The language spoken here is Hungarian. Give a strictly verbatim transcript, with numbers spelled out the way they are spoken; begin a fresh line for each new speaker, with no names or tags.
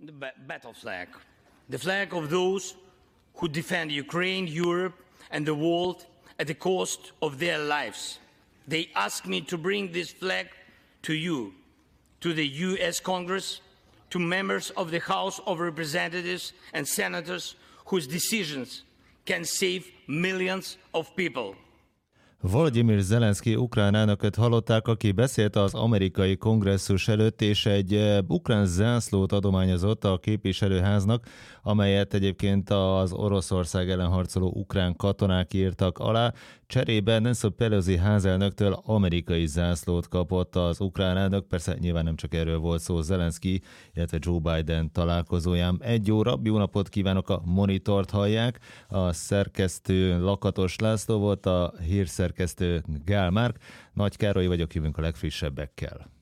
the battle flag, the flag of those who defend Ukraine, Europe and the world at the cost of their lives. They asked me to bring this flag to you, to the U S Congress, to members of the House of Representatives and senators whose decisions can save millions of people.
Volodymyr Zelenszky ukrán elnököt hallották, aki beszélt az amerikai kongresszus előtt, és egy ukrán zászlót adományozott a képviselőháznak, amelyet egyébként az Oroszország ellen harcoló ukrán katonák írtak alá. Cserébe Nancy Pelosi házelnöktől amerikai zászlót kapott az ukrán elnök. Persze nyilván nem csak erről volt szó Zelenszky, illetve Joe Biden találkozóján. Egy óra, jó napot kívánok, a monitort hallják. A szerkesztő Lakatos László volt, a hírszerkesztő Gál Márk. Nagy Károly vagyok, jövünk a legfrissebbekkel.